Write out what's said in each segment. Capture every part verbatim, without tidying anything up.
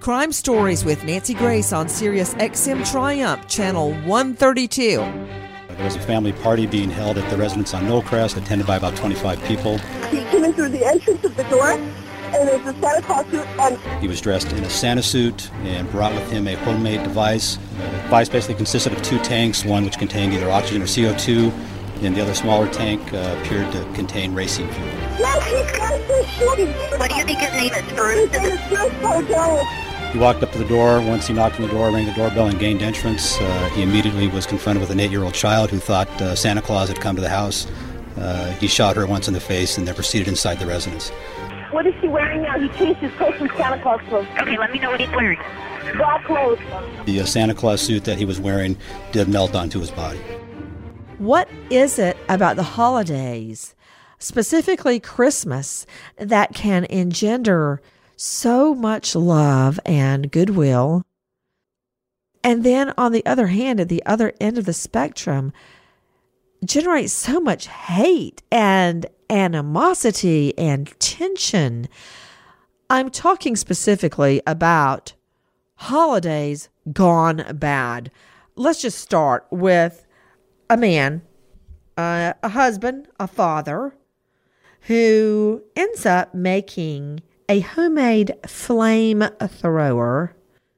Crime Stories with Nancy Grace on Sirius X M Triumph, Channel one thirty-two. There was a family party being held at the residence on Knollcrest, attended by about twenty-five people. He came in through the entrance of the door, and there's a Santa Claus suit on. He was dressed in a Santa suit and brought with him a homemade device. The device basically consisted of two tanks, one which contained either oxygen or C O two, and the other smaller tank uh, appeared to contain racing fuel. Yes, he's got this shooting. What do you think his name is, Bruce? His name is Bruce Pardo. He walked up to the door. Once he knocked on the door, rang the doorbell, and gained entrance. Uh, he immediately was confronted with an eight-year-old child who thought uh, Santa Claus had come to the house. Uh, he shot her once in the face and then proceeded inside the residence. What is he wearing now? He changed his clothes from Santa Claus clothes. Okay, let me know what he's wearing. Black clothes. The uh, Santa Claus suit that he was wearing did melt onto his body. What is it about the holidays, specifically Christmas, that can engender so much love and goodwill? And then on the other hand, at the other end of the spectrum, generates so much hate and animosity and tension. I'm talking specifically about holidays gone bad. Let's just start with a man, uh, a husband, a father, who ends up making a homemade flame thrower,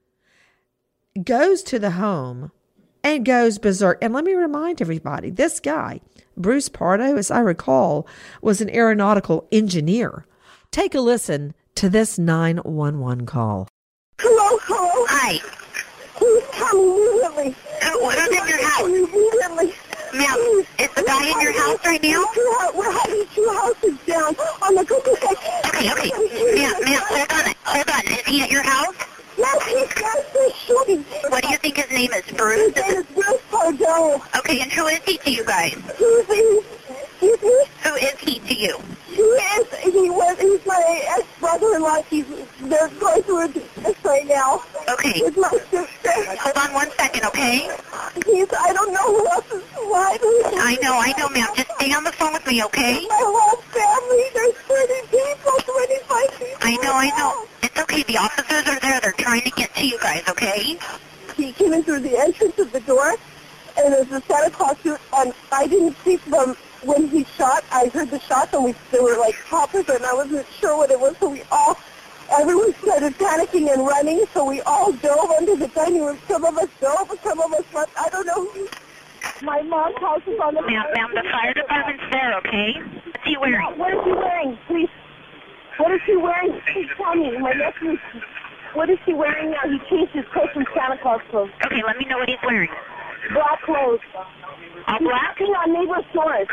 goes to the home and goes berserk. And let me remind everybody, this guy, Bruce Pardo, as I recall, was an aeronautical engineer. Take a listen to this nine one one call. Hello, hello. Hi. Please come immediately. Uh, who's in your house? Immediately. Ma'am, is the guy in your house right now? We're having two houses down on the cookie side. Okay, okay. Ma'am, ma'am, hold on. Hold on. Is he at your house? Yes, he's got this shooting. What do you think his name is, Bruce? His name is Bruce Pardo. Okay, and who is he to you guys? He's, he's, excuse me? Who is he to you? He is, he was, he's my ex-brother-in-law. He's, they're going through a divorce right now. Okay. With my sister. Hold on one second, okay? He's, I don't know who else is alive. I know, I know, ma'am. Just stay on the phone with me, okay? My whole family, there's thirty people, twenty-five people. I know, I know. It's okay. The officers are there. They're trying to get to you guys, okay? He came in through the entrance of the door, and there's a Santa Claus suit, and I didn't see them when he shot. I heard the shots, and we, they were like poppers, and I wasn't sure what it was, so we all, everyone started panicking and running, so we all dove under the dining room. Some of us dove, some of us left. I don't know who. My mom's house is on the... Ma'am, ma'am, the fire department's there, okay? What's he wearing? What is he wearing? Please. What is he wearing? Please tell me. My nephew. What is he wearing now? He changed his clothes from Santa Claus clothes. Okay, let me know what he's wearing. Black clothes. All He's black? acting on neighbor's stores.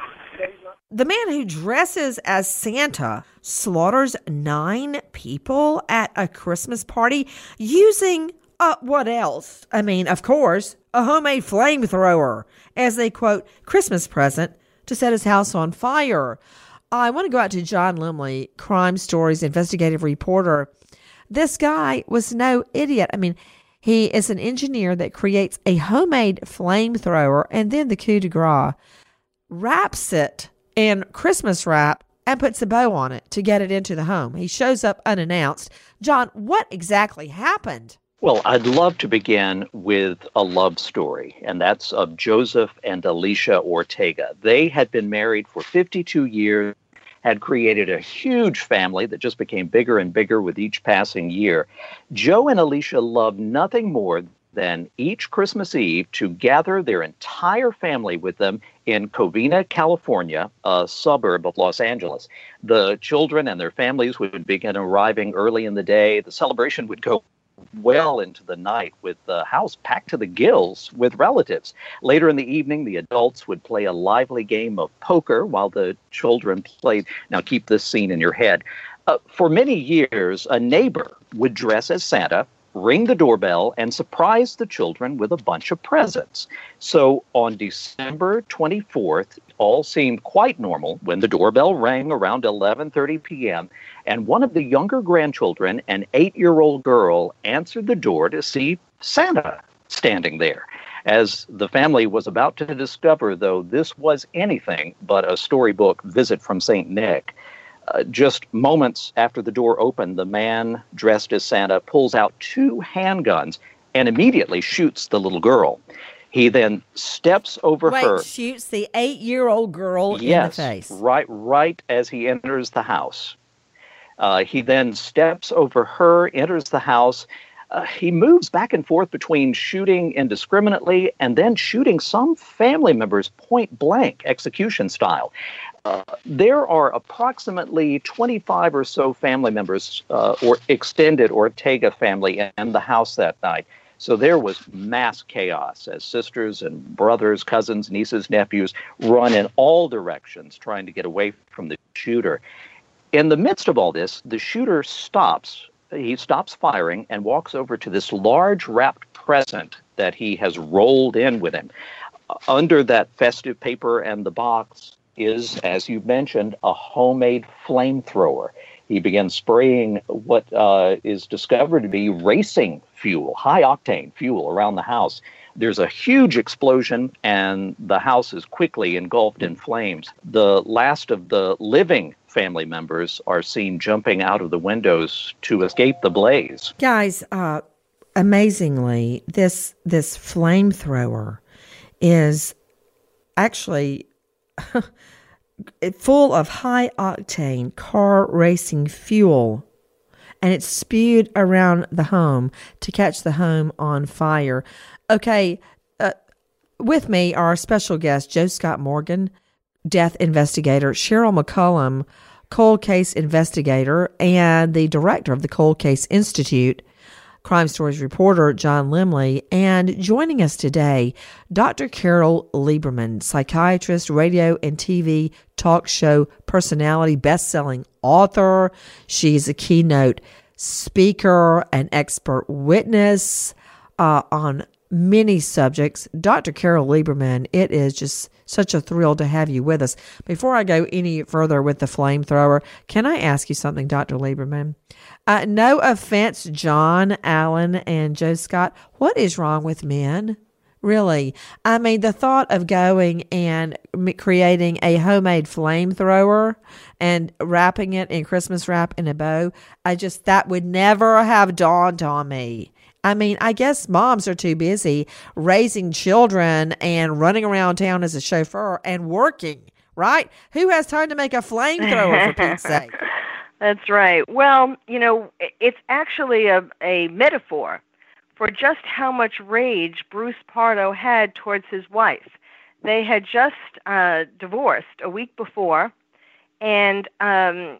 The man who dresses as Santa slaughters nine people at a Christmas party using, uh, what else? I mean, of course, a homemade flamethrower as a, quote, Christmas present to set his house on fire. I want to go out to John Limley, Crime Stories investigative reporter. This guy was no idiot. I mean, he is an engineer that creates a homemade flamethrower, and then the coup de grace, wraps it in Christmas wrap and puts a bow on it to get it into the home. He shows up unannounced. John, what exactly happened? Well, I'd love to begin with a love story, and that's of Joseph and Alicia Ortega. They had been married for fifty-two years, had created a huge family that just became bigger and bigger with each passing year. Joe and Alicia loved nothing more than each Christmas Eve to gather their entire family with them in Covina, California, a suburb of Los Angeles. The children and their families would begin arriving early in the day. The celebration would go well into the night with the house packed to the gills with relatives. Later in the evening, the adults would play a lively game of poker while the children played. Now, keep this scene in your head. Uh, for many years, a neighbor would dress as Santa, ring the doorbell, and surprise the children with a bunch of presents. So on December twenty-fourth, all seemed quite normal when the doorbell rang around eleven thirty p.m., and one of the younger grandchildren, an eight-year-old girl, answered the door to see Santa standing there. As the family was about to discover, though, this was anything but a storybook visit from Saint Nick, Uh, just moments after the door opened, the man dressed as Santa pulls out two handguns and immediately shoots the little girl. He then steps over Wait, her. shoots the eight-year-old girl yes, in the face. right, right as he enters the house. Uh, he then steps over her, enters the house. Uh, he moves back and forth between shooting indiscriminately and then shooting some family members point blank, execution style. Uh, there are approximately twenty-five or so family members uh, or extended Ortega family in the house that night. So there was mass chaos as sisters and brothers, cousins, nieces, nephews run in all directions trying to get away from the shooter. In the midst of all this, the shooter stops. He stops firing and walks over to this large wrapped present that he has rolled in with him. Under that festive paper and the box is, as you mentioned, a homemade flamethrower. He begins spraying what uh, is discovered to be racing fuel, high-octane fuel around the house. There's a huge explosion, and the house is quickly engulfed in flames. The last of the living family members are seen jumping out of the windows to escape the blaze. Guys, uh, amazingly, this this flamethrower is actually full of high-octane car racing fuel, and it's spewed around the home to catch the home on fire. Okay, uh, with me are our special guest, Joe Scott Morgan, death investigator, Cheryl McCollum, cold case investigator, and the director of the Cold Case Institute, Crime Stories reporter John Limley, and joining us today, Doctor Carol Lieberman, psychiatrist, radio and T V talk show personality, best-selling author. She's a keynote speaker, an expert witness uh, on many subjects. Doctor Carol Lieberman, it is just such a thrill to have you with us. Before I go any further with the flamethrower, can I ask you something, Doctor Lieberman? Uh, no offense, John, Alan, and Joe Scott. What is wrong with men? Really? I mean, the thought of going and creating a homemade flamethrower and wrapping it in Christmas wrap in a bow, I just, that would never have dawned on me. I mean, I guess moms are too busy raising children and running around town as a chauffeur and working, right? Who has time to make a flamethrower, for Pete's sake? That's right. Well, you know, it's actually a, a metaphor for just how much rage Bruce Pardo had towards his wife. They had just uh, divorced a week before, and, um,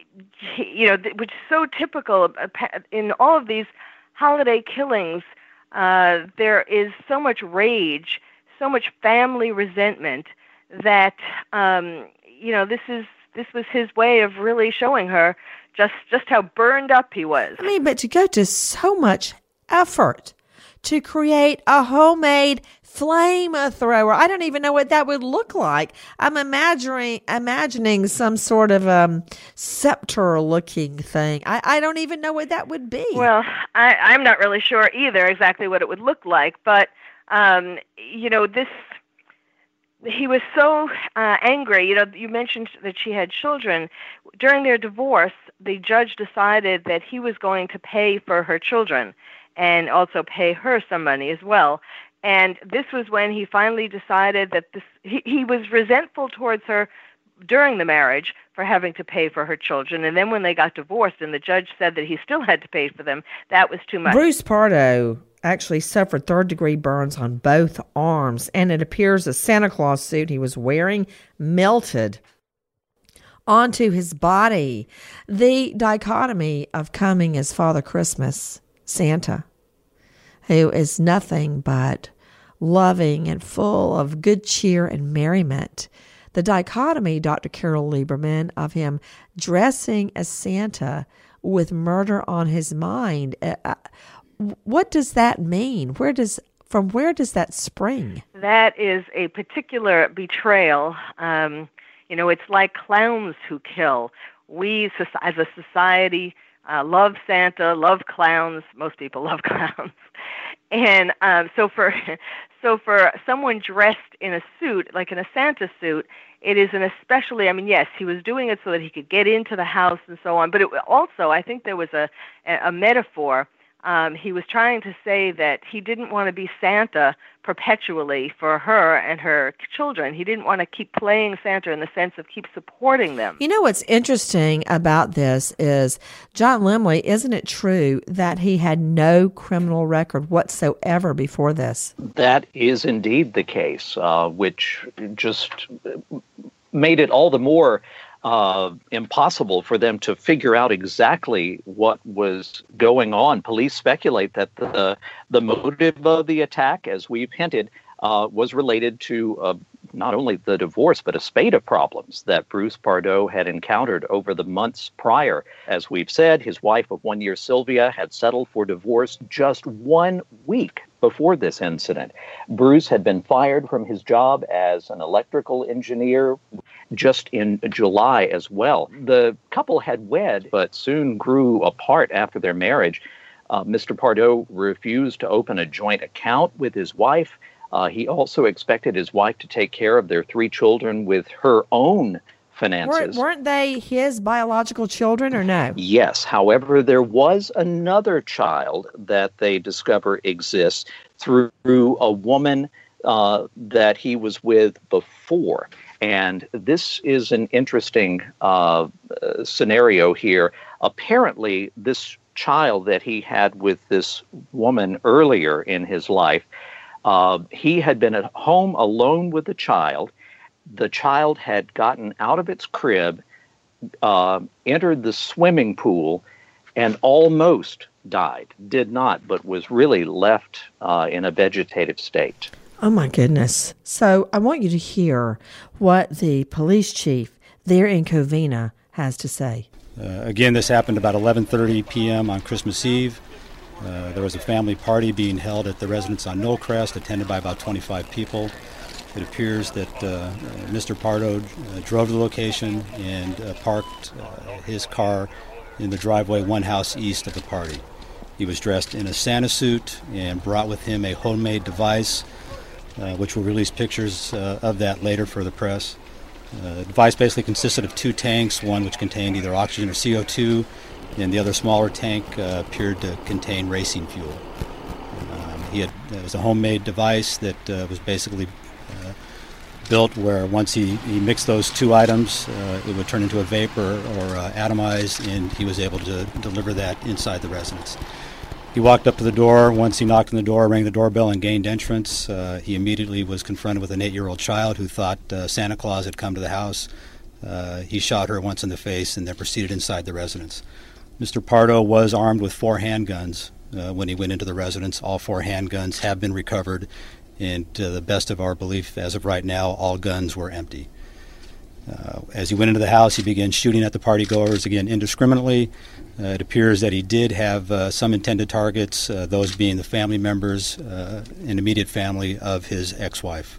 you know, which is so typical in all of these holiday killings. Uh, there is so much rage, so much family resentment that, um, you know, this is this was his way of really showing her just, just how burned up he was. I mean, but to go to so much effort to create a homemade flamethrower, I don't even know what that would look like. I'm imagining imagining some sort of um, scepter-looking thing. I, I don't even know what that would be. Well, I, I'm not really sure either exactly what it would look like, but, um, you know, this... He was so uh, angry. You know, you mentioned that she had children. During their divorce, the judge decided that he was going to pay for her children and also pay her some money as well. And this was when he finally decided that this he, he was resentful towards her during the marriage for having to pay for her children. And then when they got divorced and the judge said that he still had to pay for them, that was too much. Bruce Pardo actually suffered third-degree burns on both arms, and it appears the Santa Claus suit he was wearing melted onto his body. The dichotomy of coming as Father Christmas, Santa, who is nothing but loving and full of good cheer and merriment. The dichotomy, Doctor Carol Lieberman, of him dressing as Santa with murder on his mind. Uh, what does that mean? Where does from where does that spring? That is a particular betrayal. Um, you know, it's like clowns who kill. We, as a society, uh, love Santa, love clowns. Most people love clowns. And um, so for so for someone dressed in a suit, like in a Santa suit, it is an especially, I mean, yes, he was doing it so that he could get into the house and so on, but it also, I think there was a, a metaphor. Um, he was trying to say that he didn't want to be Santa perpetually for her and her children. He didn't want to keep playing Santa in the sense of keep supporting them. You know what's interesting about this is, John Lemley, isn't it true that he had no criminal record whatsoever before this? That is indeed the case, uh, which just made it all the more Uh, impossible for them to figure out exactly what was going on. Police speculate that the the motive of the attack, as we've hinted, uh, was related to uh, not only the divorce, but a spate of problems that Bruce Pardoe had encountered over the months prior. As we've said, his wife of one year, Sylvia, had settled for divorce just one week before this incident. Bruce had been fired from his job as an electrical engineer just in July as well. The couple had wed, but soon grew apart after their marriage. Uh, Mister Pardoe refused to open a joint account with his wife. Uh, he also expected his wife to take care of their three children with her own finances. Weren't, weren't they his biological children or no? Yes. However, there was another child that they discover exists through a woman uh, that he was with before. And this is an interesting uh, uh, scenario here. Apparently, this child that he had with this woman earlier in his life, uh, he had been at home alone with the child. The child had gotten out of its crib, uh, entered the swimming pool, and almost died. Did not, but was really left uh, in a vegetative state. Oh, my goodness. So I want you to hear what the police chief there in Covina has to say. Uh, again, this happened about eleven thirty p.m. on Christmas Eve. Uh, there was a family party being held at the residence on Knollcrest, attended by about twenty-five people. It appears that uh, Mister Pardoe uh, drove to the location and uh, parked uh, his car in the driveway one house east of the party. He was dressed in a Santa suit and brought with him a homemade device, uh, which will release pictures uh, of that later for the press. Uh, the device basically consisted of two tanks, one which contained either oxygen or C O two, and the other smaller tank uh, appeared to contain racing fuel. Um, he had, it was a homemade device that uh, was basically uh, built where once he, he mixed those two items, uh, it would turn into a vapor or uh, atomize, and he was able to deliver that inside the residence. He walked up to the door. Once he knocked on the door, rang the doorbell, and gained entrance. Uh, he immediately was confronted with an eight-year-old child who thought uh, Santa Claus had come to the house. Uh, he shot her once in the face and then proceeded inside the residence. Mister Pardoe was armed with four handguns uh, when he went into the residence. All four handguns have been recovered, and to the best of our belief, as of right now, all guns were empty. Uh, as he went into the house, he began shooting at the partygoers, again, indiscriminately. Uh, it appears that he did have uh, some intended targets, uh, those being the family members uh, and immediate family of his ex-wife.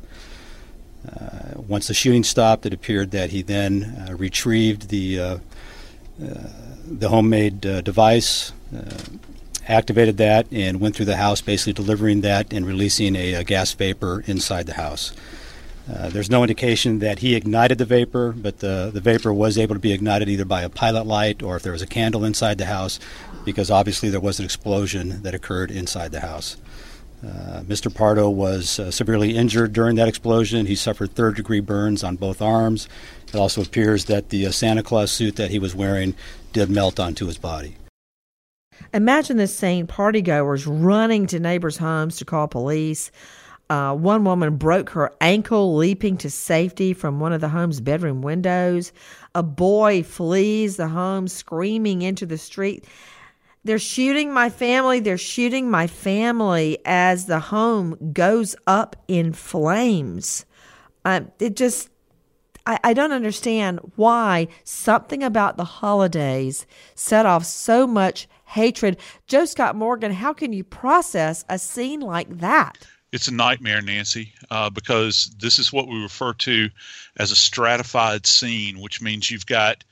Uh, once the shooting stopped, it appeared that he then uh, retrieved the uh, uh, the homemade uh, device, uh, activated that, and went through the house, basically delivering that and releasing a, a gas vapor inside the house. Uh, there's no indication that he ignited the vapor, but the, the vapor was able to be ignited either by a pilot light or if there was a candle inside the house, because obviously there was an explosion that occurred inside the house. Uh, Mister Pardoe was uh, severely injured during that explosion. He suffered third-degree burns on both arms. It also appears that the uh, Santa Claus suit that he was wearing did melt onto his body. Imagine this scene, partygoers running to neighbors' homes to call police. Uh, one woman broke her ankle leaping to safety from one of the home's bedroom windows. A boy flees the home screaming into the street. They're shooting my family. They're shooting my family as the home goes up in flames. Uh, it just, I, I don't understand why something about the holidays set off so much hatred. Joe Scott Morgan, how can you process a scene like that? It's a nightmare, Nancy, uh, because this is what we refer to as a stratified scene, which means you've got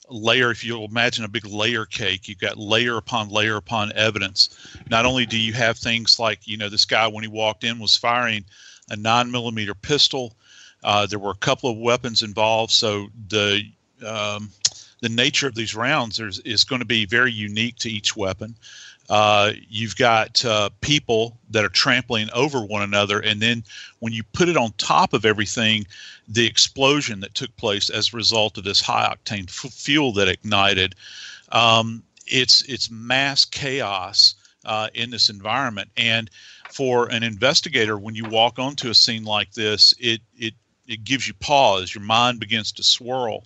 layer, if you'll imagine a big layer cake, you've got layer upon layer upon evidence. Not only do you have things like, you know, this guy, when he walked in, was firing a nine millimeter pistol. Uh, there were a couple of weapons involved. So the um, the nature of these rounds is, is going to be very unique to each weapon. Uh, you've got uh, people that are trampling over one another. And then when you put it on top of everything, the explosion that took place as a result of this high octane f- fuel that ignited, um, it's, it's mass chaos uh, in this environment. And for an investigator, when you walk onto a scene like this, it, it, it gives you pause. Your mind begins to swirl.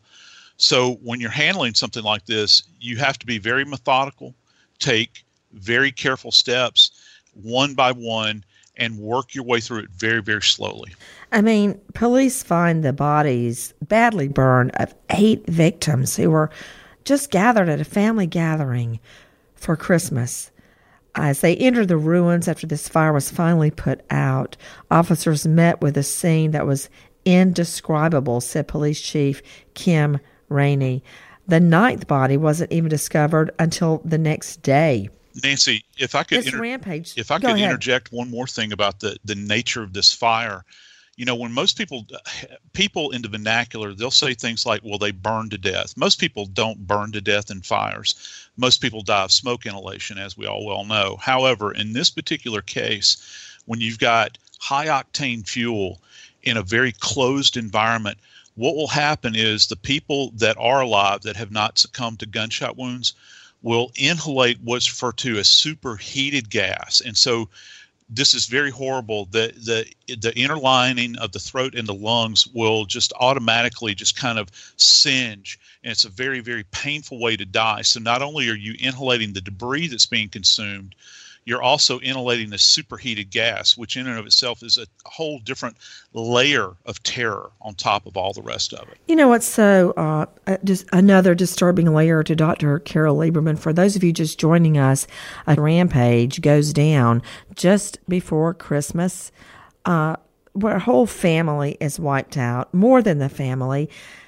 So when you're handling something like this, you have to be very methodical, take very careful steps one by one, and work your way through it very, very slowly. I mean, police find the bodies badly burned of eight victims who were just gathered at a family gathering for Christmas. As they entered the ruins after this fire was finally put out, officers met with a scene that was indescribable, said Police Chief Kim Rainey. The ninth body wasn't even discovered until the next day. Nancy, if I could, It's inter- rampage. if I Go could ahead. interject one more thing about the, the nature of this fire. You know, when most people, people in the vernacular, they'll say things like, well, they burn to death. Most people don't burn to death in fires. Most people die of smoke inhalation, as we all well know. However, in this particular case, when you've got high octane fuel in a very closed environment, what will happen is the people that are alive that have not succumbed to gunshot wounds will inhalate what's referred to as superheated gas. And so this is very horrible. The, the, the inner lining of the throat and the lungs will just automatically just kind of singe. And it's a very, very painful way to die. So not only are you inhalating the debris that's being consumed, you're also inhalating this superheated gas, which in and of itself is a whole different layer of terror on top of all the rest of it. You know what's so, uh, uh, just another disturbing layer to Doctor Carol Lieberman. For those of you just joining us, a rampage goes down just before Christmas, uh, where a whole family is wiped out, more than the family.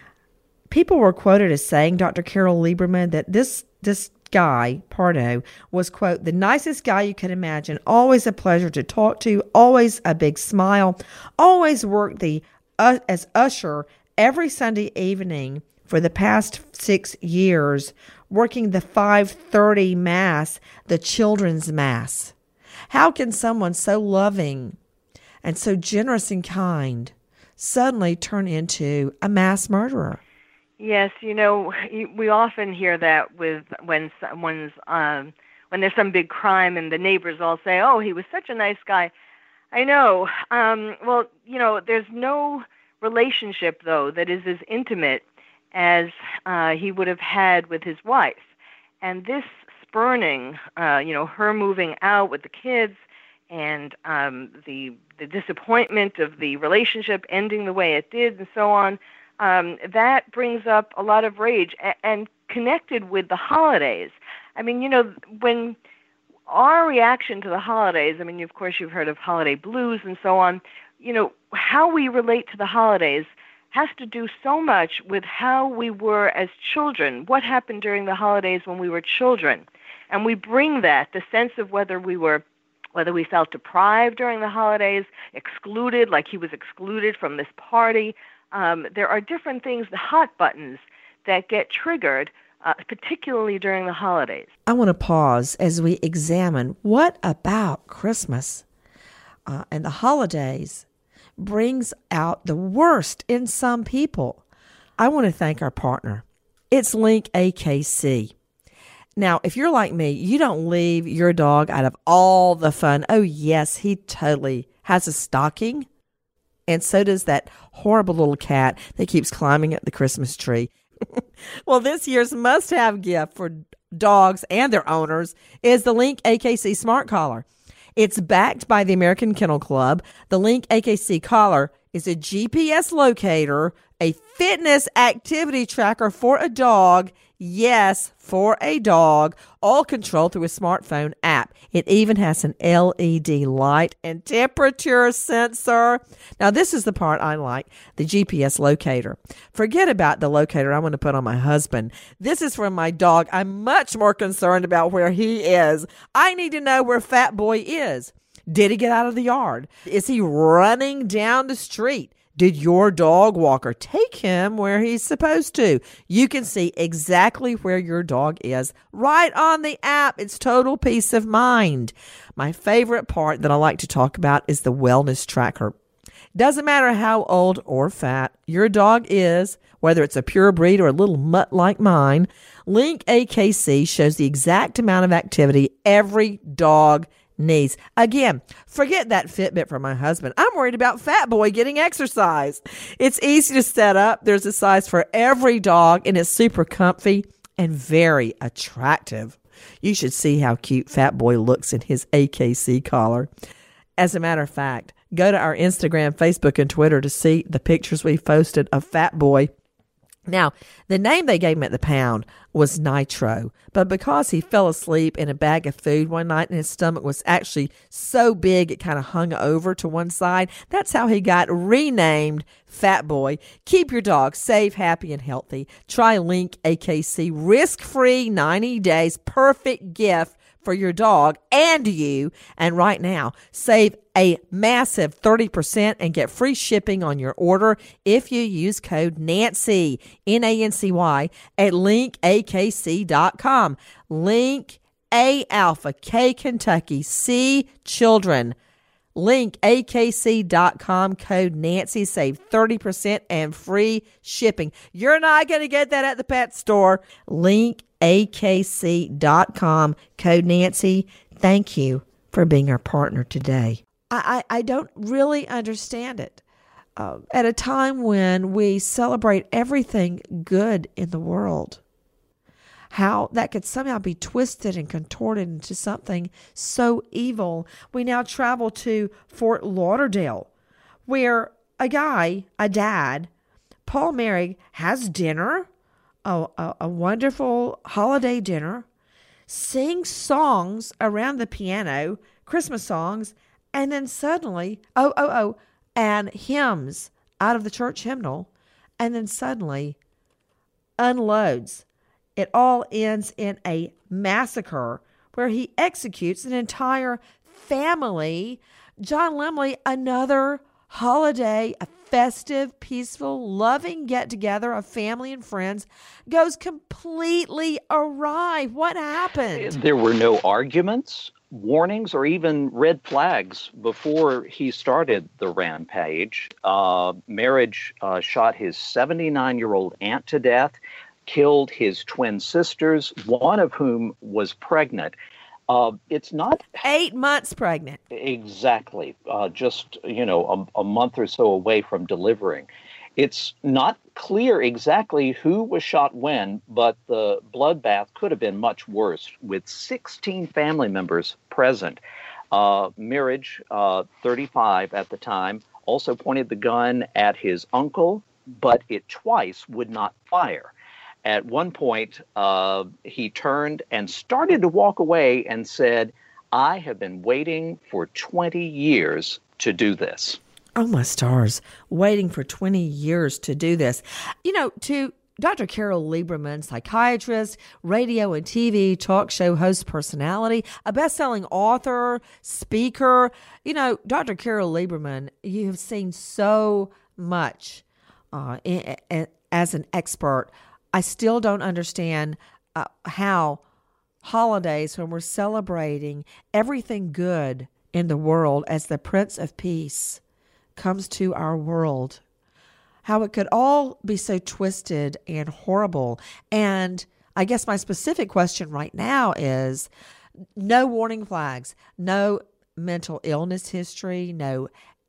People were quoted as saying, Doctor Carol Lieberman, that this this guy, Pardo, was, quote, the nicest guy you could imagine, always a pleasure to talk to, always a big smile, always worked the uh, as usher every Sunday evening for the past six years, working the five thirty Mass, the children's Mass. How can someone so loving and so generous and kind suddenly turn into a mass murderer? Yes, you know, we often hear that with when someone's um, when there's some big crime, and the neighbors all say, "Oh, he was such a nice guy." I know. Um, well, you know, there's no relationship though that is as intimate as uh, he would have had with his wife, and this spurning, uh, you know, her moving out with the kids, and um, the the disappointment of the relationship ending the way it did, and so on. Um, that brings up a lot of rage, and, and connected with the holidays. I mean, you know, when our reaction to the holidays, I mean, of course, you've heard of holiday blues and so on. You know, how we relate to the holidays has to do so much with how we were as children, what happened during the holidays when we were children. And we bring that, the sense of whether we were whether we felt deprived during the holidays, excluded, like he was excluded from this party. Um, there are different things, the hot buttons, that get triggered, uh, particularly during the holidays. I want to pause as we examine what about Christmas uh, and the holidays brings out the worst in some people. I want to thank our partner. It's Link A K C. Now, if you're like me, you don't leave your dog out of all the fun. Oh, yes, he totally has a stocking. And so does that horrible little cat that keeps climbing up the Christmas tree. Well, this year's must-have gift for dogs and their owners is the Link A K C Smart Collar. It's backed by the American Kennel Club. The Link A K C Collar is a G P S locator, a fitness activity tracker for a dog. Yes, for a dog, all controlled through a smartphone app. It even has an L E D light and temperature sensor. Now, this is the part I like, the G P S locator. Forget about the locator I'm going to put on my husband. This is for my dog. I'm much more concerned about where he is. I need to know where Fat Boy is. Did he get out of the yard? Is he running down the street? Did your dog walker take him where he's supposed to? You can see exactly where your dog is right on the app. It's total peace of mind. My favorite part that I like to talk about is the wellness tracker. Doesn't matter how old or fat your dog is, whether it's a pure breed or a little mutt like mine, Link A K C shows the exact amount of activity every dog needs. Again, forget that Fitbit for my husband. I'm worried about Fat Boy getting exercise. It's easy to set up. There's a size for every dog, and it's super comfy and very attractive. You should see how cute Fat Boy looks in his A K C collar. As a matter of fact, go to our Instagram, Facebook, and Twitter to see the pictures we posted of Fat Boy. Now, the name they gave him at the pound was Nitro, but because he fell asleep in a bag of food one night and his stomach was actually so big it kind of hung over to one side, that's how he got renamed Fat Boy. Keep your dog safe, happy, and healthy. Try Link A K C, risk-free, ninety days, perfect gift for your dog and you. And right now, save a massive thirty percent and get free shipping on your order if you use code Nancy, N A N C Y, at link A K C dot com. Link A Alpha, K Kentucky, C Children. link A K C dot com, code Nancy, save thirty percent and free shipping. You're not going to get that at the pet store. link A K C dot com, code Nancy. Thank you for being our partner today. I, I, I don't really understand it. Uh, at a time when we celebrate everything good in the world, how that could somehow be twisted and contorted into something so evil. We now travel to Fort Lauderdale, where a guy, a dad, Paul Merrig, has dinner, a, a, a wonderful holiday dinner, sings songs around the piano, Christmas songs, and then suddenly, oh, oh, oh, and hymns out of the church hymnal, and then suddenly unloads. It all ends in a massacre where he executes an entire family. John Lemley, another holiday, a festive, peaceful, loving get-together of family and friends, goes completely awry. What happened? There were no arguments, warnings, or even red flags before he started the rampage. Uh, Marriage uh, shot his seventy-nine-year-old aunt to death, killed his twin sisters, one of whom was pregnant. Uh, it's not eight months pregnant. Exactly. Uh, just, you know, a, a month or so away from delivering. It's not clear exactly who was shot when, but the bloodbath could have been much worse, with sixteen family members present. Uh, Marriage, uh, thirty-five at the time, also pointed the gun at his uncle, but it twice would not fire. At one point, uh, he turned and started to walk away and said, "I have been waiting for twenty years to do this." Oh, my stars. Waiting for twenty years to do this. You know, to Doctor Carol Lieberman, psychiatrist, radio and T V talk show host personality, a best-selling author, speaker. You know, Doctor Carol Lieberman, you have seen so much uh, in, in, as an expert. I still don't understand uh, how holidays, when we're celebrating everything good in the world as the Prince of Peace comes to our world, how it could all be so twisted and horrible. And I guess my specific question right now is no warning flags, no mental illness history, no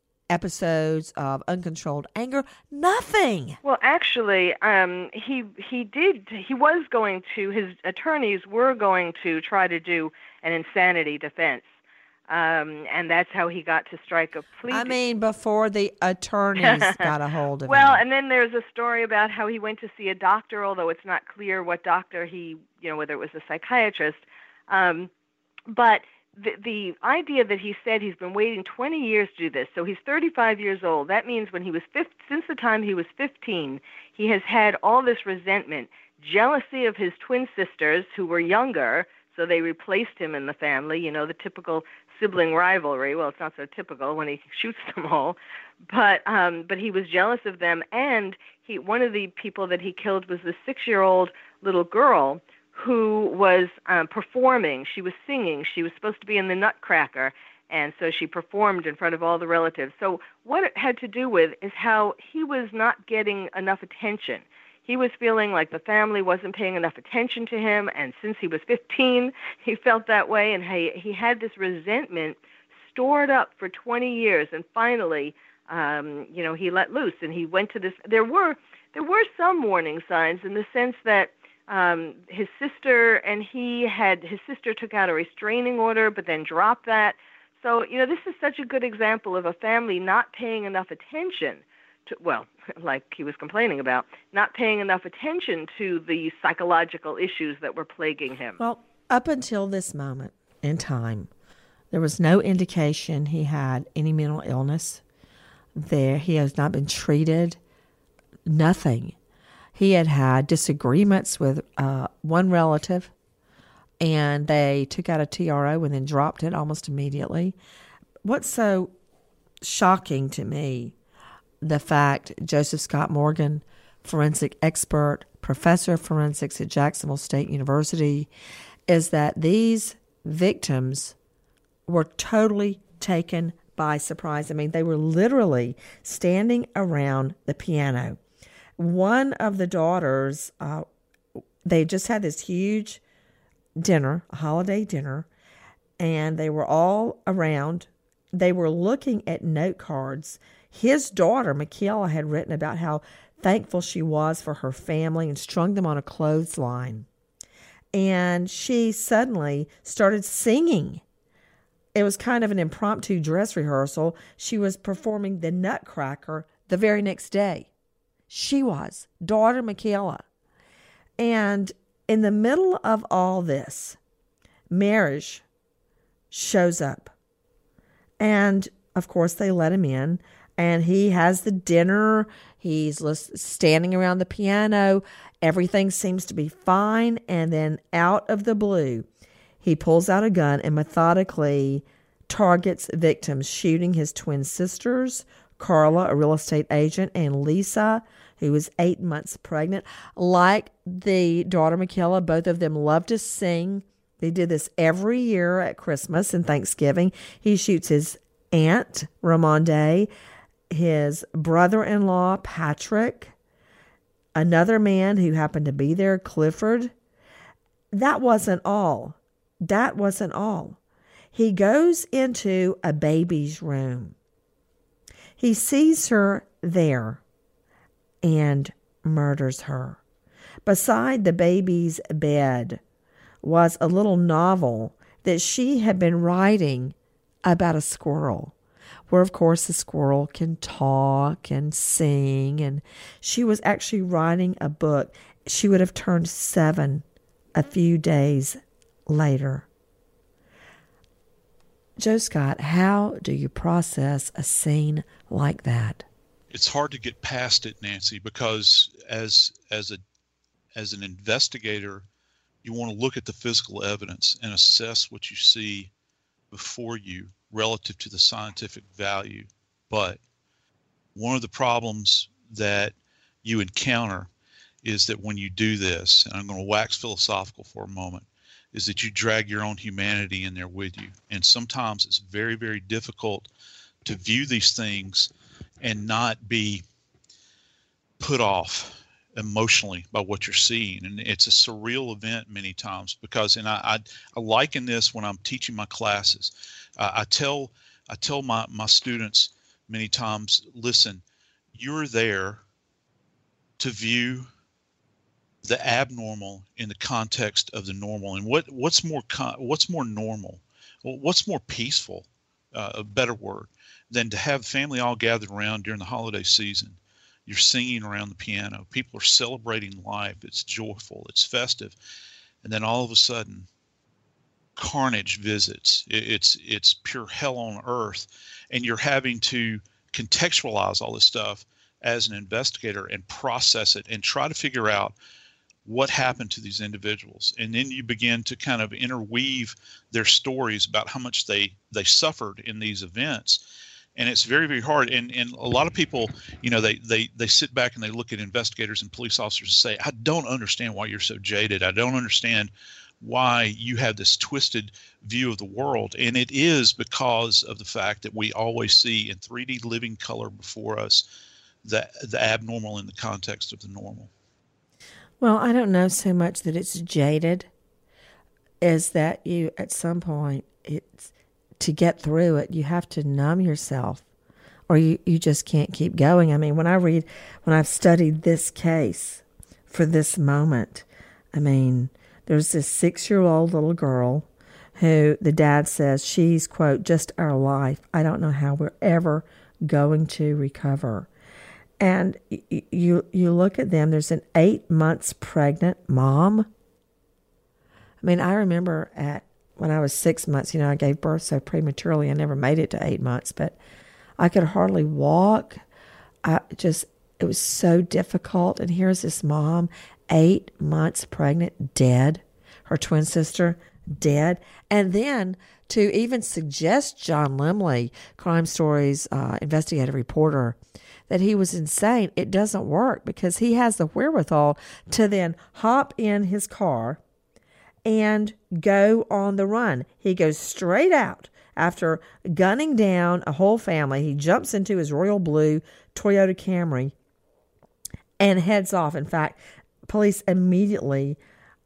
episodes of uncontrolled anger, nothing. Well, actually, um, he he did. He was going to. His attorneys were going to try to do an insanity defense Um, and that's how he got to strike a plea. I mean, before the attorneys got a hold of well, him. and then there's a story about how he went to see a doctor, although it's not clear what doctor he, you know, whether it was a psychiatrist. Um, but the, the idea that he said he's been waiting twenty years to do this, so he's thirty-five years old. That means when he was fifteen, since the time he was fifteen, he has had all this resentment, jealousy of his twin sisters who were younger, so they replaced him in the family, you know, the typical sibling rivalry. Well, it's not so typical when he shoots them all, but um, but he was jealous of them, and he one of the people that he killed was this six-year-old little girl who was um, performing. She was singing. She was supposed to be in the Nutcracker, and so she performed in front of all the relatives. So what it had to do with is how he was not getting enough attention. He was feeling like the family wasn't paying enough attention to him, and since he was fifteen, he felt that way, and he, he had this resentment stored up for twenty years, and finally, um, you know, he let loose, and he went to this. There were there were some warning signs in the sense that um, his sister and he had his sister took out a restraining order, but then dropped that. So, you know, this is such a good example of a family not paying enough attention to, well, like he was complaining about, not paying enough attention to the psychological issues that were plaguing him. Well, up until this moment in time, there was no indication he had any mental illness. There, he has not been treated, nothing. He had had disagreements with uh, one relative, and they took out a T R O and then dropped it almost immediately. What's so shocking to me, the fact Joseph Scott Morgan, forensic expert, professor of forensics at Jacksonville State University, is that these victims were totally taken by surprise. I mean, they were literally standing around the piano. One of the daughters, uh, they just had this huge dinner, a holiday dinner, and they were all around. They were looking at note cards. His daughter, Michaela, had written about how thankful she was for her family and strung them on a clothesline. And she suddenly started singing. It was kind of an impromptu dress rehearsal. She was performing the Nutcracker the very next day. She was, daughter Michaela. And in the middle of all this, Marriage shows up. And, of course, they let him in. And he has the dinner. He's standing around the piano. Everything seems to be fine. And then out of the blue, he pulls out a gun and methodically targets victims, shooting his twin sisters, Carla, a real estate agent, and Lisa, who was eight months pregnant. Like the daughter, Michaela, both of them love to sing. They did this every year at Christmas and Thanksgiving. He shoots his aunt, Ramonde, his brother-in-law, Patrick, another man who happened to be there, Clifford. That wasn't all. That wasn't all. He goes into a baby's room. He sees her there and murders her. Beside the baby's bed was a little novel that she had been writing about a squirrel, where, of course, the squirrel can talk and sing, and she was actually writing a book. She would have turned seven a few days later. Joe Scott, how do you process a scene like that? It's hard to get past it, Nancy, because as as a as an investigator, you want to look at the physical evidence and assess what you see before you relative to the scientific value. But one of the problems that you encounter is that when you do this, and I'm going to wax philosophical for a moment, is that you drag your own humanity in there with you. And sometimes it's very, very difficult to view these things and not be put off emotionally by what you're seeing. And it's a surreal event many times because, and I, I, I liken this when I'm teaching my classes. Uh, I tell I tell my, my students many times, listen, you're there to view the abnormal in the context of the normal. And what what's more what's more normal? Well, what's more peaceful, uh, a better word, than to have family all gathered around during the holiday season? You're singing around the piano. People are celebrating life. It's joyful. It's festive. And then all of a sudden, carnage visits. It's it's pure hell on earth. And you're having to contextualize all this stuff as an investigator and process it and try to figure out what happened to these individuals. And then you begin to kind of interweave their stories about how much they, they suffered in these events. And it's very, very hard. And and a lot of people, you know, they, they, they sit back and they look at investigators and police officers and say, I don't understand why you're so jaded. I don't understand why you have this twisted view of the world. And it is because of the fact that we always see in three D living color before us the, the abnormal in the context of the normal. Well, I don't know so much that it's jaded as that you, at some point, it's, to get through it, you have to numb yourself or you, you just can't keep going. I mean, when I read, when I've studied this case for this moment, I mean, there's this six-year-old little girl who the dad says she's, quote, just our life. I don't know how we're ever going to recover. And you you look at them, there's an eight months pregnant mom. I mean, I remember at when I was six months, you know, I gave birth so prematurely, I never made it to eight months, but I could hardly walk. I just, it was so difficult. And here's this mom, eight months pregnant, dead. Her twin sister, dead. And then to even suggest John Limley, Crime Stories uh, investigative reporter, that he was insane, it doesn't work because he has the wherewithal to then hop in his car and go on the run. He goes straight out after gunning down a whole family. He jumps into his royal blue Toyota Camry and heads off. In fact, police immediately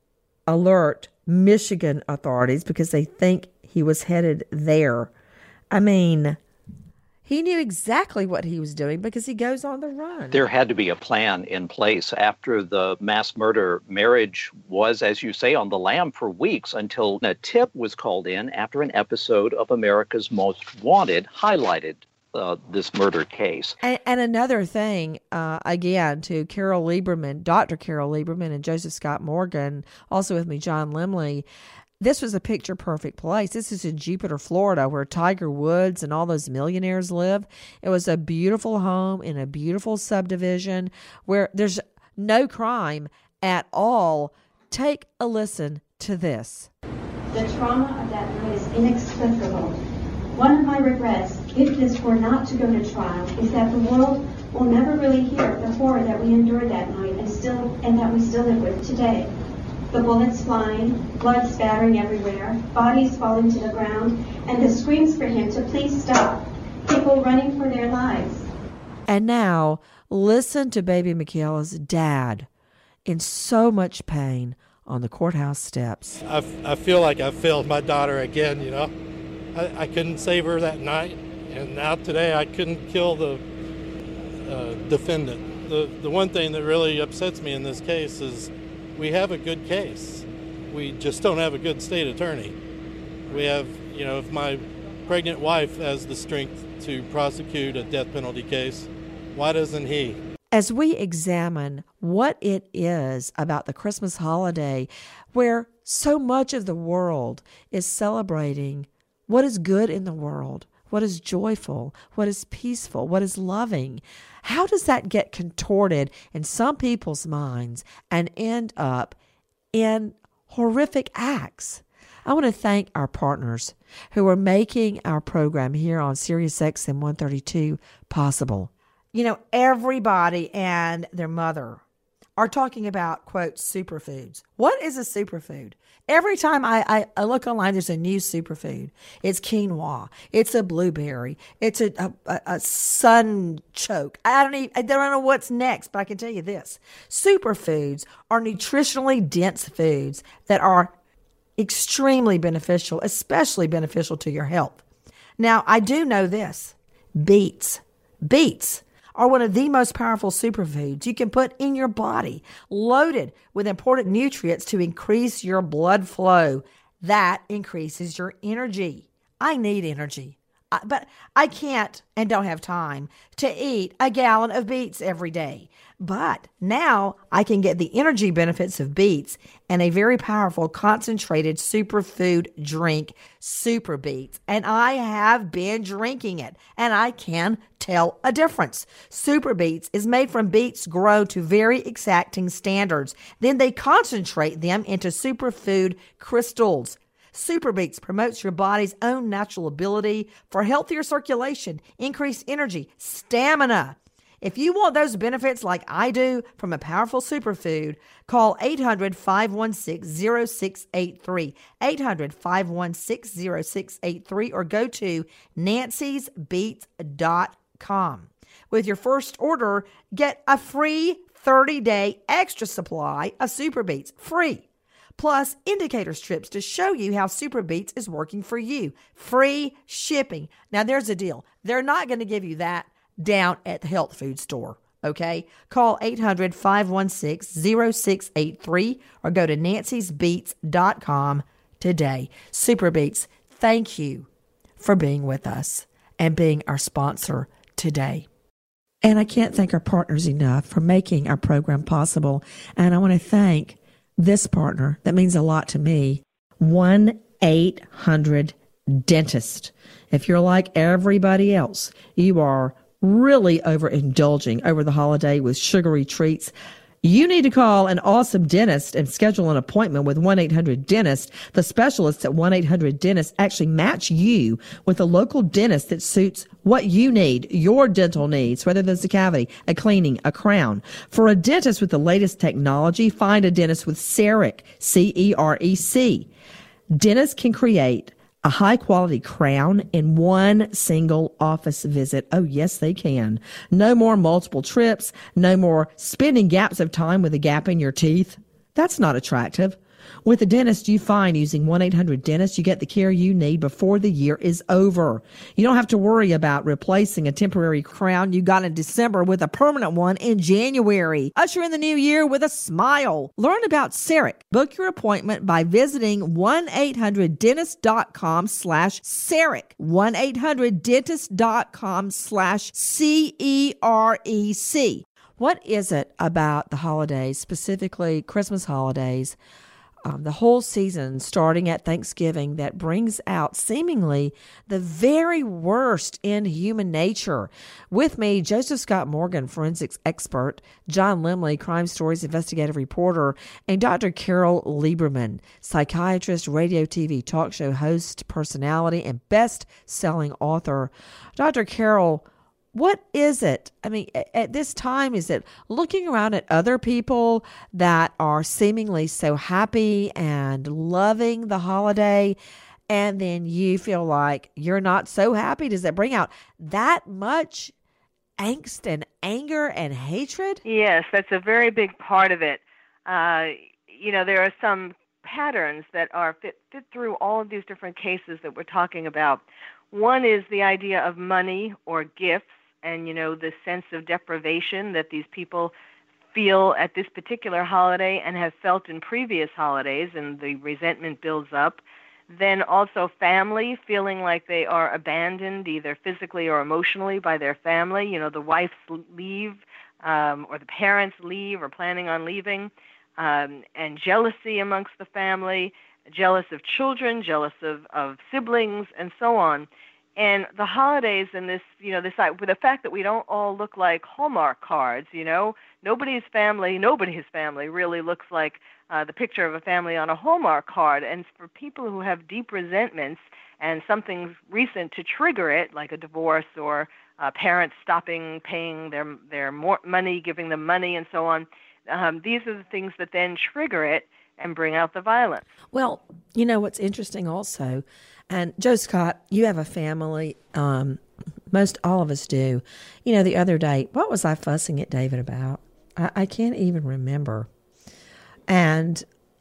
alert Michigan authorities because they think he was headed there. I mean, he knew exactly what he was doing because he goes on the run. There had to be a plan in place after the mass murder. Marriage was, as you say, on the lam for weeks until a tip was called in after an episode of America's Most Wanted highlighted uh, this murder case. And, and another thing, uh, again, to Carol Lieberman, Doctor Carol Lieberman and Joseph Scott Morgan, also with me, John Limley, this was a picture-perfect place. This is in Jupiter, Florida, where Tiger Woods and all those millionaires live. It was a beautiful home in a beautiful subdivision where there's no crime at all. Take a listen to this. The trauma of that night is inexplicable. One of my regrets, if this were not to go to trial, is that the world will never really hear the horror that we endured that night and still and that we still live with today. The bullets flying, blood spattering everywhere, bodies falling to the ground, and the screams for him to please stop, people running for their lives. And now, listen to baby Michaela's dad in so much pain on the courthouse steps. I, I feel like I failed my daughter again, you know. I, I couldn't save her that night, and now today I couldn't kill the uh, defendant. The, the one thing that really upsets me in this case is we have a good case. We just don't have a good state attorney. We have, you know, if my pregnant wife has the strength to prosecute a death penalty case, why doesn't he? As we examine what it is about the Christmas holiday, where so much of the world is celebrating what is good in the world, what is joyful, what is peaceful, what is loving, how does that get contorted in some people's minds and end up in horrific acts? I want to thank our partners who are making our program here on Sirius X M one thirty-two possible. You know, everybody and their mother are talking about, quote, superfoods. What is a superfood? Every time I, I, I look online, there's a new superfood. It's quinoa. It's a blueberry. It's a, a, a sun choke. I don't even, I don't know what's next, but I can tell you this. Superfoods are nutritionally dense foods that are extremely beneficial, especially beneficial to your health. Now, I do know this. Beets. Beets are one of the most powerful superfoods you can put in your body, loaded with important nutrients to increase your blood flow That increases your energy. I need energy, I, but I can't and don't have time to eat a gallon of beets every day. But now I can get the energy benefits of beets and a very powerful concentrated superfood drink, Super Beets. And I have been drinking it, and I can tell a difference. Super Beets is made from beets grown to very exacting standards. Then they concentrate them into superfood crystals. Super Beets promotes your body's own natural ability for healthier circulation, increased energy, stamina. If you want those benefits like I do from a powerful superfood, call eight hundred, five one six, zero six eight three, eight hundred, five one six, zero six eight three, or go to nancys beets dot com. With your first order, get a free thirty-day extra supply of Super Beets, free. Plus, indicator strips to show you how Super Beets is working for you. Free shipping. Now, there's a deal. They're not going to give you that down at the health food store, okay? Call eight hundred, five one six, zero six eight three or go to nancys beets dot com today. Super Beets, thank you for being with us and being our sponsor today. And I can't thank our partners enough for making our program possible. And I want to thank this partner that means a lot to me, one eight hundred dentist. If you're like everybody else, you are really overindulging over the holiday with sugary treats, you need to call an awesome dentist and schedule an appointment with one eight hundred dentist. The specialists at one eight hundred dentist actually match you with a local dentist that suits what you need, your dental needs, whether there's a cavity, a cleaning, a crown. For a dentist with the latest technology, find a dentist with CEREC, C E R E C. Dentists can create a high-quality crown in one single office visit. Oh, yes, they can. No more multiple trips. No more spending gaps of time with a gap in your teeth. That's not attractive. With a dentist you find using one eight hundred dentist, you get the care you need before the year is over. You don't have to worry about replacing a temporary crown you got in December with a permanent one in January. Usher in the new year with a smile. Learn about CEREC. Book your appointment by visiting one eight hundred dentist dot com slash CEREC. one eight hundred dentist dot com slash C E R E C. What is it about the holidays, specifically Christmas holidays, Um, the whole season starting at Thanksgiving, that brings out seemingly the very worst in human nature? With me, Joseph Scott Morgan, forensics expert, John Limley, crime stories investigative reporter, and Doctor Carol Lieberman, psychiatrist, radio, T V, talk show host, personality, and best-selling author. Doctor Carol, what is it? I mean, at this time, is it looking around at other people that are seemingly so happy and loving the holiday, and then you feel like you're not so happy? Does it bring out that much angst and anger and hatred? Yes, that's a very big part of it. Uh, you know, there are some patterns that are fit, fit through all of these different cases that we're talking about. One is the idea of money or gifts, and, you know, the sense of deprivation that these people feel at this particular holiday and have felt in previous holidays, and the resentment builds up. Then also family, feeling like they are abandoned either physically or emotionally by their family. You know, the wives leave um, or the parents leave or planning on leaving. Um, and jealousy amongst the family, jealous of children, jealous of, of siblings, and so on. And the holidays and this, you know, this, with the fact that we don't all look like Hallmark cards, you know, nobody's family, nobody's family really looks like uh, the picture of a family on a Hallmark card. And for people who have deep resentments and something recent to trigger it, like a divorce or uh, parents stopping paying their their more money, giving them money, and so on, um, these are the things that then trigger it and bring out the violence. Well, you know what's interesting also, and Joe Scott, you have a family, um, most all of us do. You know, the other day, what was I fussing at David about? I, I can't even remember. And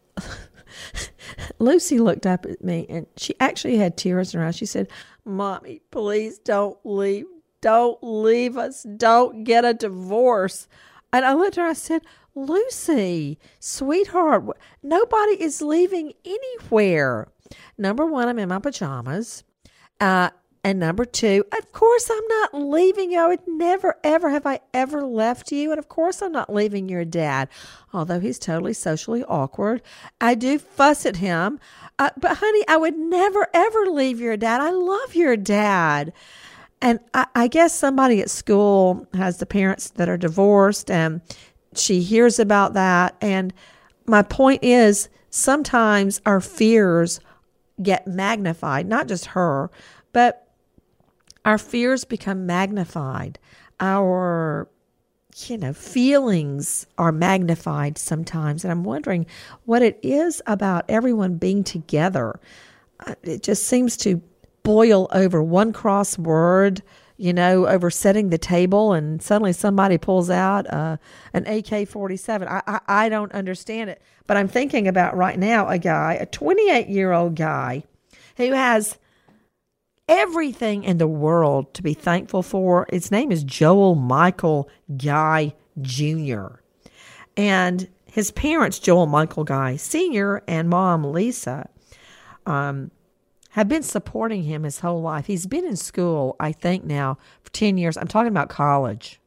Lucy looked up at me, and she actually had tears in her eyes. She said, "Mommy, please don't leave. Don't leave us. Don't get a divorce." And I looked at her, I said, "Lucy, sweetheart, nobody is leaving anywhere." Number one, I'm in my pajamas. Uh, and number two, of course, I'm not leaving you. I would never, ever have I ever left you. And of course, I'm not leaving your dad, although he's totally socially awkward. I do fuss at him. Uh, but honey, I would never, ever leave your dad. I love your dad. And I, I guess somebody at school has the parents that are divorced, and she hears about that. And my point is, sometimes our fears get magnified, not just her, but our fears become magnified. Our, you know, feelings are magnified sometimes. And I'm wondering what it is about everyone being together. It just seems to boil over one crossword, you know, over setting the table, and suddenly somebody pulls out uh, an A K forty-seven. I, I I don't understand it. But I'm thinking about right now a guy, a twenty-eight-year-old guy who has everything in the world to be thankful for. His name is Joel Michael Guy Junior And his parents, Joel Michael Guy Senior and Mom Lisa, um, have been supporting him his whole life. He's been in school, I think now, for ten years. I'm talking about college.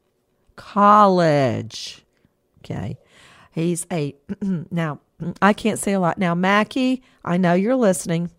College. Okay. He's a, now, I can't say a lot. Now, Mackie, I know you're listening.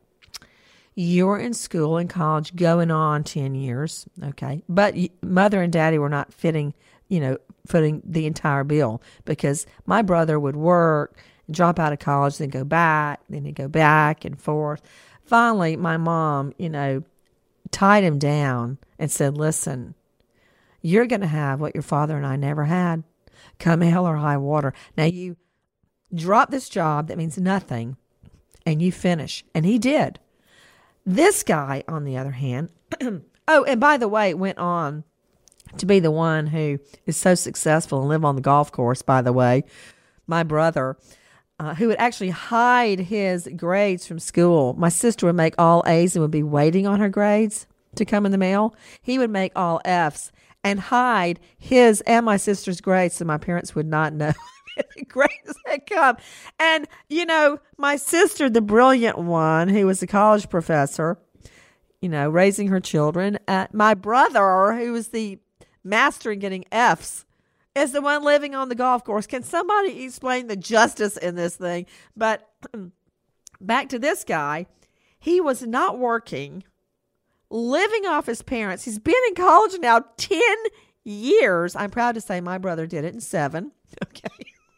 You're in school and college going on ten years, okay? But mother and daddy were not fitting, you know, footing the entire bill, because my brother would work, drop out of college, then go back, then he'd go back and forth. Finally, my mom, you know, tied him down and said, listen, you're going to have what your father and I never had, come hell or high water. Now, you drop this job that means nothing, and you finish. And he did. This guy, on the other hand, oh, and by the way, went on to be the one who is so successful and live on the golf course, by the way. My brother, uh, who would actually hide his grades from school. My sister would make all A's and would be waiting on her grades to come in the mail. He would make all F's and hide his and my sister's grades so my parents would not know the grades had come. And, you know, my sister, the brilliant one, who was a college professor, you know, raising her children. Uh, my brother, who was the master in getting F's, is the one living on the golf course. Can somebody explain the justice in this thing? But back to this guy. He was not working, living off his parents. He's been in college now ten years. I'm proud to say my brother did it in seven. Okay.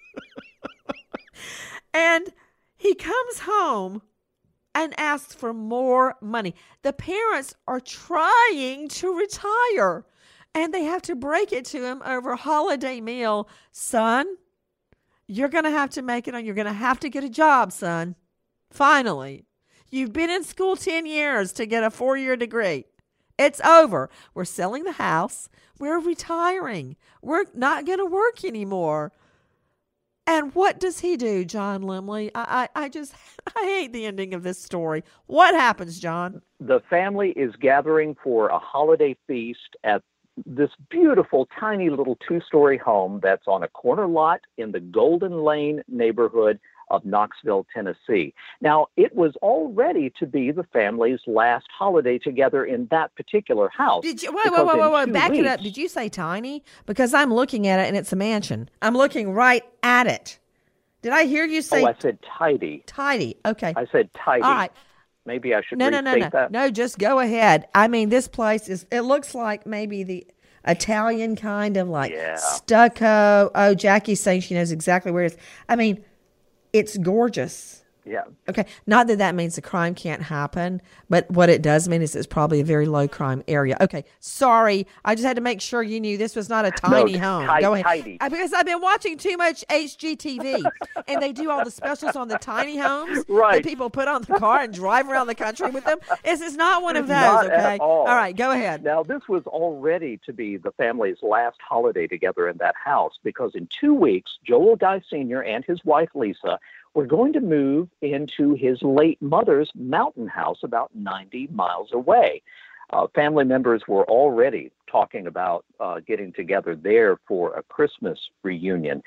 And he comes home and asks for more money. The parents are trying to retire, and they have to break it to him over a holiday meal. Son, you're going to have to make it on. You're going to have to get a job, son. Finally. You've been in school ten years to get a four-year degree. It's over. We're selling the house. We're retiring. We're not going to work anymore. And what does he do, John Limley? I, I, I just, I hate the ending of this story. What happens, John? The family is gathering for a holiday feast at this beautiful, tiny little two-story home that's on a corner lot in the Golden Lane neighborhood of Knoxville, Tennessee. Now, it was all ready to be the family's last holiday together in that particular house. Did you, wait, wait, wait, wait, wait, back weeks, it up. Did you say tiny? Because I'm looking at it and it's a mansion. I'm looking right at it. Did I hear you say? Oh, I said tidy. Tidy. Okay. I said tidy. All right. Maybe I should no, restate no, no, no. that. No, just go ahead. I mean, this place is, it looks like maybe the Italian kind of like yeah. stucco. Oh, Jackie's saying she knows exactly where it is. I mean, it's gorgeous. Yeah. Okay. Not that that means a crime can't happen, but what it does mean is it's probably a very low crime area. Okay. Sorry. I just had to make sure you knew this was not a tiny no, home. T- Go ahead. Tidy. I, because I've been watching too much H G T V and they do all the specials on the tiny homes right. that people put on the car and drive around the country with them. This is not one of those. Not okay. At all. all right. Go ahead. Now, this was all ready to be the family's last holiday together in that house because in two weeks, Joel Guy Senior and his wife, Lisa, were going to move into his late mother's mountain house about ninety miles away. Uh, family members were already talking about uh, getting together there for a Christmas reunion.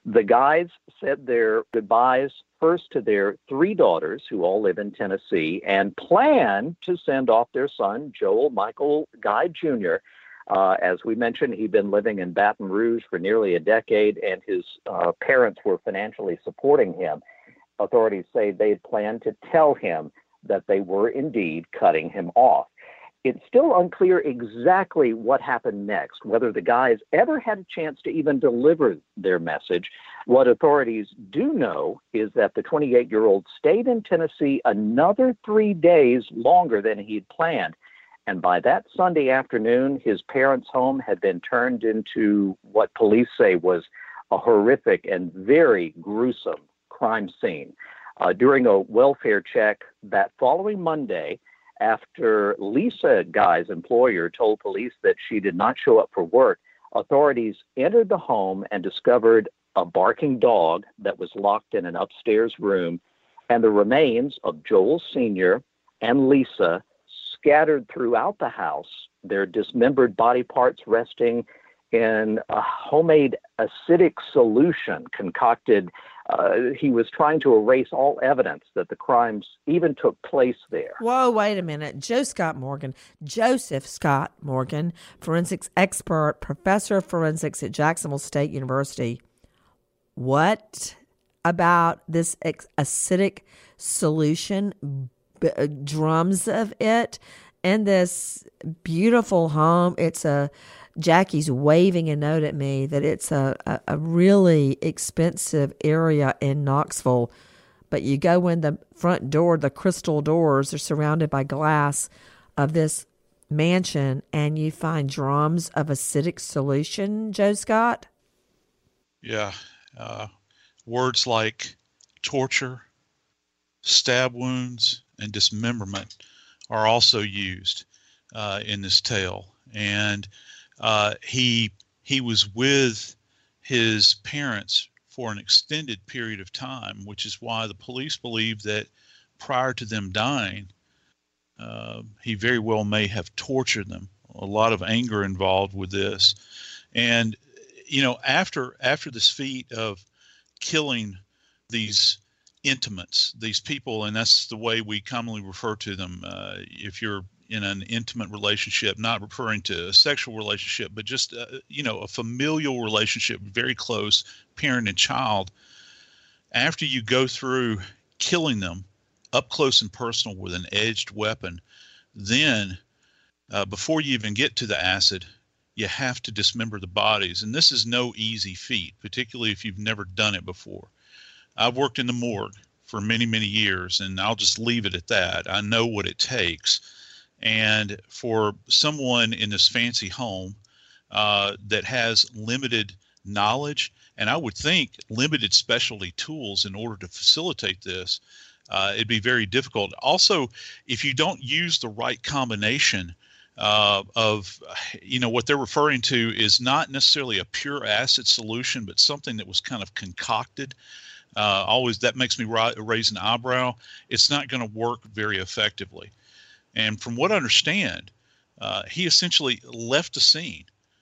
The guys said their goodbyes first to their three daughters, who all live in Tennessee, and plan to send off their son, Joel Michael Guy Junior Uh, as we mentioned, he'd been living in Baton Rouge for nearly a decade, and his uh, parents were financially supporting him. Authorities say they had planned to tell him that they were indeed cutting him off. It's still unclear exactly what happened next, whether the guys ever had a chance to even deliver their message. What authorities do know is that the twenty-eight-year-old stayed in Tennessee another three days longer than he'd planned. And by that Sunday afternoon, his parents' home had been turned into what police say was a horrific and very gruesome crime scene. Uh, during a welfare check that following Monday, after Lisa Guy's employer told police that she did not show up for work, authorities entered the home and discovered a barking dog that was locked in an upstairs room, and the remains of Joel Senior and Lisa scattered throughout the house, their dismembered body parts resting in a homemade acidic solution concocted. Uh, he was trying to erase all evidence that the crimes even took place there. Whoa, wait a minute. Joe Scott Morgan, Joseph Scott Morgan, forensics expert, professor of forensics at Jacksonville State University. What about this ex- acidic solution, b- drums of it, in this beautiful home? It's a Jackie's waving a note at me that it's a, a, a really expensive area in Knoxville. But you go in the front door, the crystal doors are surrounded by glass of this mansion, and you find drums of acidic solution, Joe Scott? Yeah. Uh, words like torture, stab wounds, and dismemberment are also used uh, in this tale. And Uh, he he was with his parents for an extended period of time, which is why the police believe that prior to them dying, uh, he very well may have tortured them. A lot of anger involved with this. And, you know, after after this feat of killing these intimates, these people, and that's the way we commonly refer to them, uh, if you're in an intimate relationship, not referring to a sexual relationship, but just, uh, you know, a familial relationship, very close, parent and child. After you go through killing them up close and personal with an edged weapon, then uh, before you even get to the acid, you have to dismember the bodies. And this is no easy feat, particularly if you've never done it before. I've worked in the morgue for many, many years, and I'll just leave it at that. I know what it takes. And for someone in this fancy home uh, that has limited knowledge, and I would think limited specialty tools in order to facilitate this, uh, it'd be very difficult. Also, if you don't use the right combination uh, of, you know, what they're referring to is not necessarily a pure acid solution, but something that was kind of concocted. Uh, always that makes me ra- raise an eyebrow. It's not going to work very effectively. And from what I understand, uh, he essentially left the scene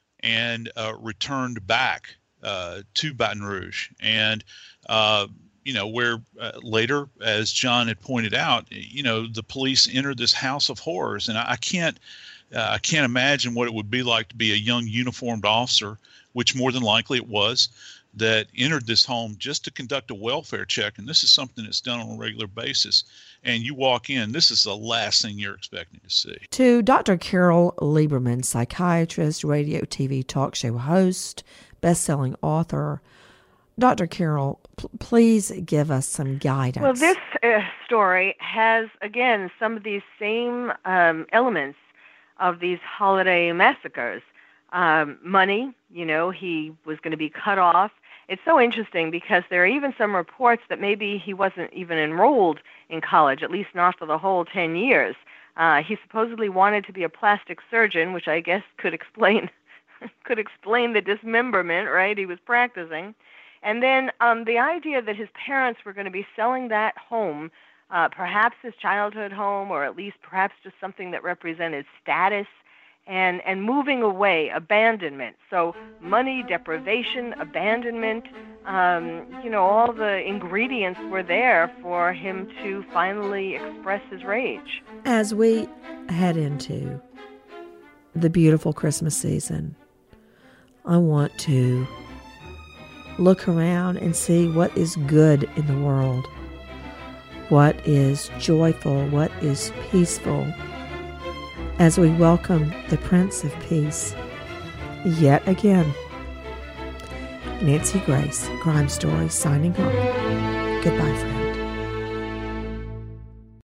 and uh, returned back uh, to Baton Rouge. And, uh, you know, where uh, later, as John had pointed out, you know, the police entered this house of horrors. And I, I can't uh, I can't imagine what it would be like to be a young uniformed officer, which more than likely it was, that entered this home just to conduct a welfare check. And this is something that's done on a regular basis. And you walk in, this is the last thing you're expecting to see. To Doctor Carol Lieberman, psychiatrist, radio, T V talk show host, best-selling author. Doctor Carol, p- please give us some guidance. Well, this uh, story has, again, some of these same um, elements of these holiday massacres. Um, money, you know, he was going to be cut off. It's so interesting because there are even some reports that maybe he wasn't even enrolled in college, at least not for the whole ten years. Uh, he supposedly wanted to be a plastic surgeon, which I guess could explain could explain the dismemberment, right? He was practicing. And then um, the idea that his parents were going to be selling that home, uh, perhaps his childhood home, or at least perhaps just something that represented status, and and moving away, abandonment. So money, deprivation, abandonment, Um, you know, all the ingredients were there for him to finally express his rage. As we head into the beautiful Christmas season, I want to look around and see what is good in the world, what is joyful, what is peaceful, as we welcome the Prince of Peace yet again. Nancy Grace, Crime Story, signing off. Goodbye, friends.